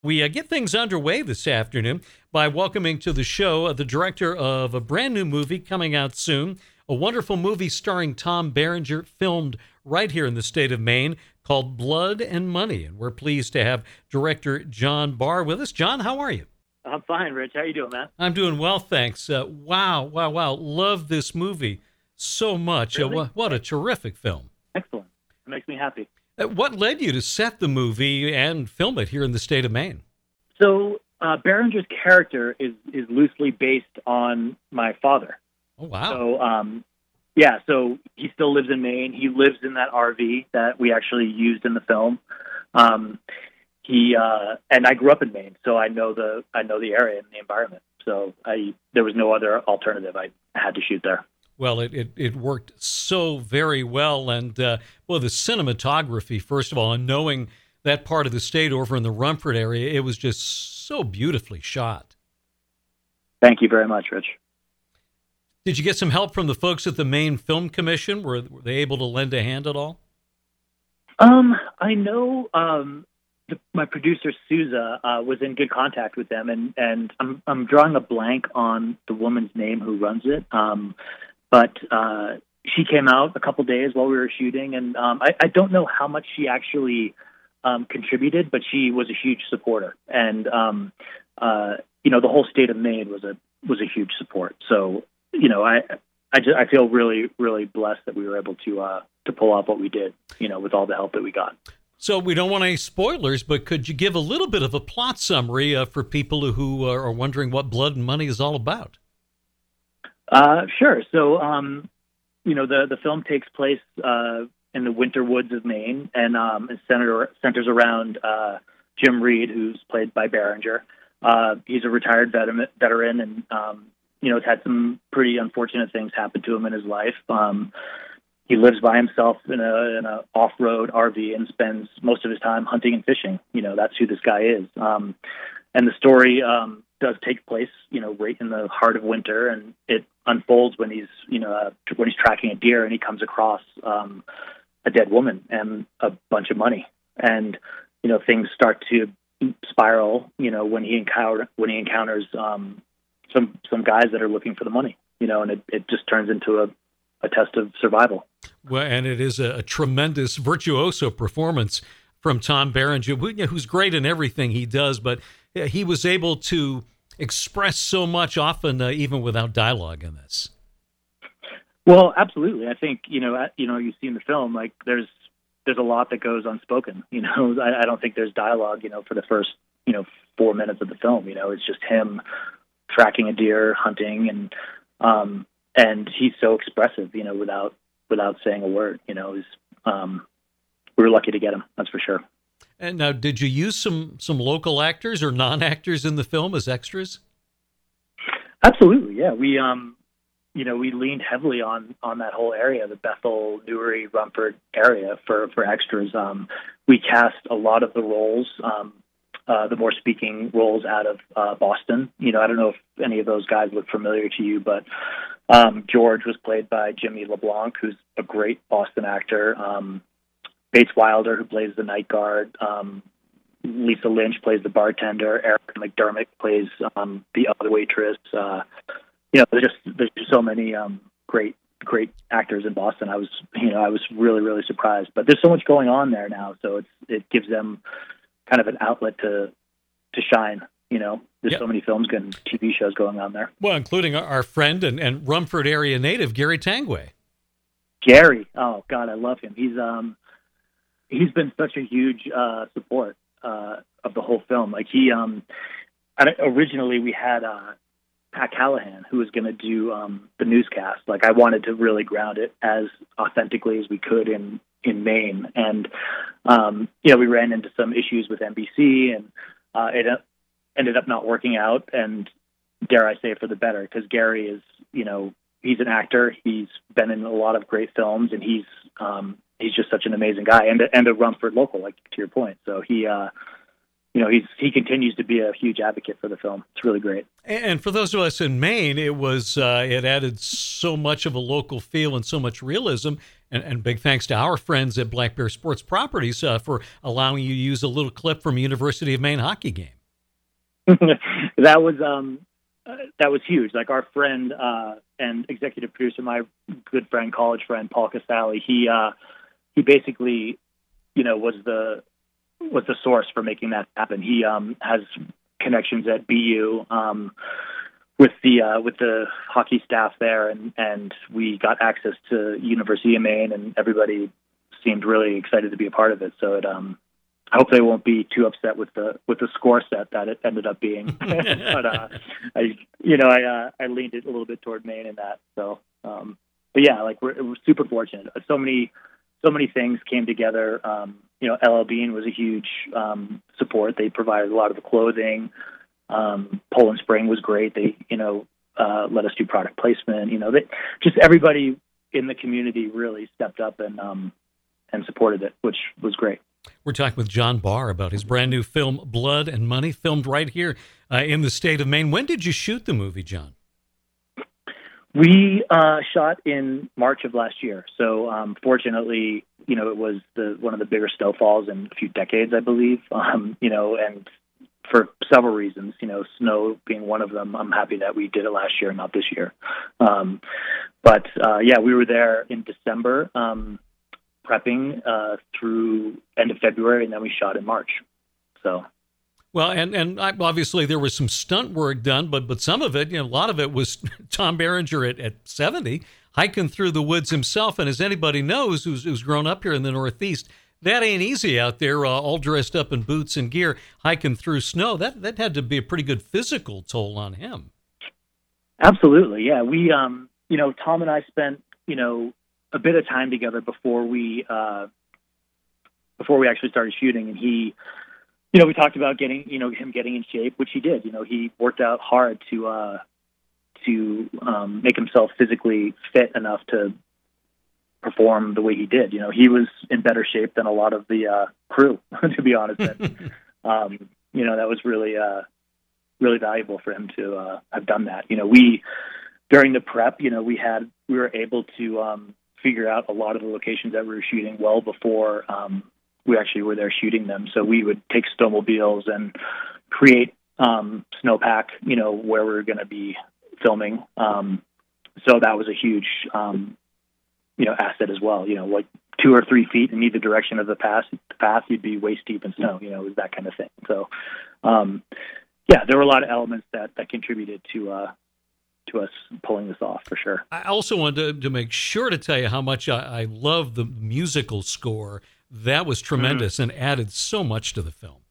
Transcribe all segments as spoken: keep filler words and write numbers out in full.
We uh, get things underway this afternoon by welcoming to the show uh, the director of a brand new movie coming out soon, a wonderful movie starring Tom Berenger, filmed right here in the state of Maine, called Blood and Money. And we're pleased to have director John Barr with us. John, how are you? I'm fine, Rich. How you doing, man? I'm doing well, thanks. Uh, wow, wow, wow. Love this movie so much. Really? Uh, wh- what a terrific film. Excellent. It makes me happy. Uh, what led you to set the movie and film it here in the state of Maine? So uh, Berenger's character is, is loosely based on my father. Oh, wow. So, um, yeah, so he still lives in Maine. He lives in that R V that we actually used in the film. Um, he uh, and I grew up in Maine, so I know the I know the area and the environment. So I there was no other alternative. I had to shoot there. Well, it, it, it worked so very well. And, uh, well, the cinematography, first of all, and knowing that part of the state over in the Rumford area, it was just so beautifully shot. Thank you very much, Rich. Did you get some help from the folks at the Maine Film Commission? Were, were they able to lend a hand at all? Um, I know um, the, my producer, Souza, uh, was in good contact with them, and, and I'm, I'm drawing a blank on the woman's name who runs it. Um, But uh, she came out a couple days while we were shooting, and um, I, I don't know how much she actually um, contributed, but she was a huge supporter. And um, uh, you know, the whole state of Maine was a was a huge support. So you know, I I, just, I feel really really blessed that we were able to uh, to pull off what we did. You know, with all the help that we got. So we don't want any spoilers, but could you give a little bit of a plot summary uh, for people who are wondering what Blood and Money is all about? Uh, sure. So, um, you know, the, the film takes place uh, in the winter woods of Maine, and um, it center, centers around uh, Jim Reed, who's played by Berenger. Uh, he's a retired veteran, veteran and, um, you know, has had some pretty unfortunate things happen to him in his life. Um, he lives by himself in a, in a off-road R V and spends most of his time hunting and fishing. You know, that's who this guy is. Um, and the story um, does take place, you know, right in the heart of winter, and it unfolds when he's, you know, uh, when he's tracking a deer and he comes across um, a dead woman and a bunch of money, and you know, things start to spiral. You know, when he encounter when he encounters um, some some guys that are looking for the money. You know, and it, it just turns into a, a test of survival. Well, and it is a, a tremendous virtuoso performance from Tom Berenger, who, who's great in everything he does, but he was able to express so much, often uh, even without dialogue in this. Well, absolutely. I think you know, you know, you see in the film, like there's there's a lot that goes unspoken. You know, I, I don't think there's dialogue. You know, for the first you know four minutes of the film, you know, it's just him tracking a deer, hunting, and um, and he's so expressive. You know, without without saying a word. You know, is um, we were lucky to get him. That's for sure. And now, did you use some some local actors or non-actors in the film as extras? Absolutely, yeah. We, um, you know, we leaned heavily on on that whole area, the Bethel, Newry, Rumford area for for extras. Um, we cast a lot of the roles, um, uh, the more speaking roles, out of uh, Boston. You know, I don't know if any of those guys look familiar to you, but um, George was played by Jimmy LeBlanc, who's a great Boston actor. Um, Bates Wilder, who plays the night guard. Um, Lisa Lynch plays the bartender. Eric McDermott plays um, the other waitress. Uh, you know, there's just there's just so many um, great great actors in Boston. I was you know I was really really surprised. But there's so much going on there now, so it's it gives them kind of an outlet to to shine. You know, there's yep. so many films and T V shows going on there. Well, including our friend and, and Rumford area native Gary Tangway. Gary, oh God, I love him. He's um. He's been such a huge uh, support uh, of the whole film. Like he, um, originally we had uh, Pat Callahan, who was going to do um, the newscast. Like I wanted to really ground it as authentically as we could in in Maine, and um, you know we ran into some issues with N B C, and uh, it ended up not working out. And dare I say, for the better, because Gary is, you know, he's an actor. He's been in a lot of great films, and he's um, he's just such an amazing guy, and a, and a Rumford local, like to your point. So he, uh, you know, he's he continues to be a huge advocate for the film. It's really great. And for those of us in Maine, it was uh, it added so much of a local feel and so much realism. And, and big thanks to our friends at Black Bear Sports Properties uh, for allowing you to use a little clip from a University of Maine hockey game. that was um, uh, that was huge. Like our friend uh, and executive producer, my good friend, college friend Paul Casale, he uh, he basically, you know, was the was the source for making that happen. He um, has connections at B U um, with the uh, with the hockey staff there, and, and we got access to University of Maine, and everybody seemed really excited to be a part of it. So it, um, I hope they won't be too upset with the with the score set that it ended up being. but uh, I, you know, I uh, I leaned it a little bit toward Maine in that. So, um, but yeah, like we're, we're super fortunate. So many so many things came together. Um, You know, L L Bean was a huge um, support. They provided a lot of the clothing. Um, Poland Spring was great. They, you know, uh, let us do product placement. You know, they, just everybody in the community really stepped up and um, and supported it, which was great. We're talking with John Barr about his brand new film, Blood and Money, filmed right here uh, in the state of Maine. When did you shoot the movie, John? We uh, shot in March of last year. So um, fortunately, you know, it was the one of the bigger snowfalls in a few decades, I believe. Um, you know, and for several reasons, you know, snow being one of them. I'm happy that we did it last year, not this year. Um, but uh, yeah, we were there in December, um, prepping uh, through end of February, and then we shot in March. So. Well, and, and obviously there was some stunt work done, but but some of it, you know, a lot of it was Tom Berenger at, at seventy, hiking through the woods himself. And as anybody knows who's, who's grown up here in the Northeast, that ain't easy out there, uh, all dressed up in boots and gear, hiking through snow. That that had to be a pretty good physical toll on him. Absolutely, yeah. We, um, you know, Tom and I spent, you know, a bit of time together before we uh, before we actually started shooting, and he. You know, we talked about getting, you know, him getting in shape, which he did. You know, he worked out hard to uh, to um, make himself physically fit enough to perform the way he did. You know, he was in better shape than a lot of the uh, crew, to be honest. And, um, you know, that was really, uh, really valuable for him to uh, have done that. You know, we during the prep, you know, we had we were able to um, figure out a lot of the locations that we were shooting well before. Um, we actually were there shooting them. So we would take snowmobiles and create um, snowpack, you know, where we were going to be filming. Um, so that was a huge, um, you know, asset as well. You know, like two or three feet in either direction of the path, the path you'd be waist deep in snow, you know, it was that kind of thing. So, um, yeah, there were a lot of elements that, that contributed to, uh, to us pulling this off for sure. I also wanted to, to make sure to tell you how much I, I love the musical score. That was tremendous mm-hmm. and added so much to the film.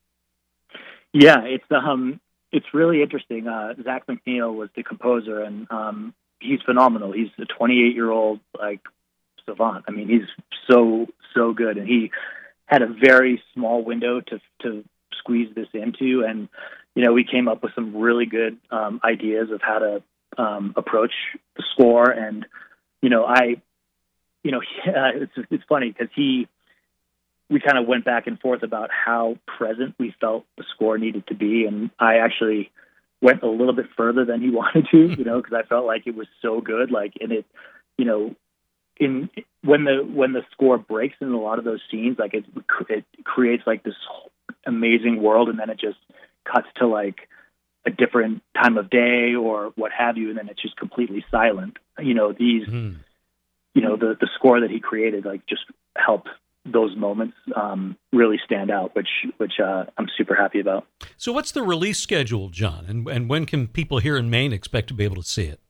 Yeah, it's um, it's really interesting. Uh, Zach McNeil was the composer, and um, he's phenomenal. He's a twenty-eight-year-old like savant. I mean, he's so so good, and he had a very small window to to squeeze this into. And you know, we came up with some really good um, ideas of how to um, approach the score. And you know, I, you know, uh, it's it's funny because he. We kind of went back and forth about how present we felt the score needed to be. And I actually went a little bit further than he wanted to, you know, because I felt like it was so good. Like, and it, you know, in when the, when the score breaks in a lot of those scenes, like it, it creates like this amazing world. And then it just cuts to like a different time of day or what have you. And then it's just completely silent. You know, these, mm. you know, the, the score that he created, like just helped those moments um, really stand out, which which uh, I'm super happy about. So what's the release schedule, John? And and when can people here in Maine expect to be able to see it?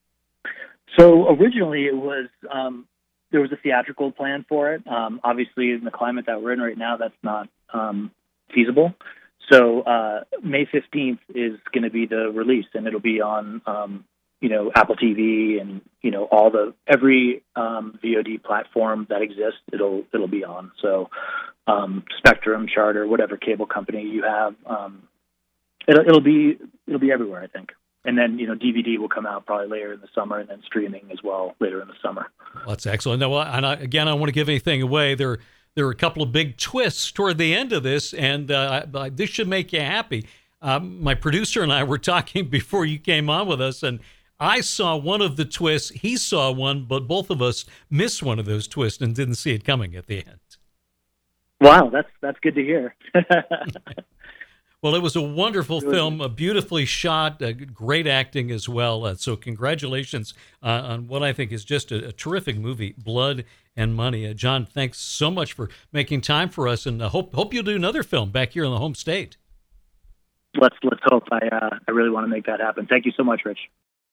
So originally it was, um, there was a theatrical plan for it. Um, obviously in the climate that we're in right now, that's not um, feasible. So uh, May fifteenth is going to be the release, and it'll be on um, you know, Apple T V and, you know, all the, every um, V O D platform that exists, it'll, it'll be on. So um, Spectrum, Charter, whatever cable company you have, um, it'll, it'll be, it'll be everywhere, I think. And then, you know, D V D will come out probably later in the summer, and then streaming as well later in the summer. Well, that's excellent. Now, and I, again, I don't want to give anything away. There, there were a couple of big twists toward the end of this, and uh, I, I, this should make you happy. Um, my producer and I were talking before you came on with us, and I saw one of the twists. He saw one, but both of us missed one of those twists and didn't see it coming at the end. Wow, that's that's good to hear. Well, it was a wonderful film, uh, beautifully shot, uh, great acting as well. Uh, so congratulations uh, on what I think is just a, a terrific movie, Blood and Money. Uh, John, thanks so much for making time for us, and uh, hope hope you'll do another film back here in the home state. Let's let's hope. I uh, I really want to make that happen. Thank you so much, Rich.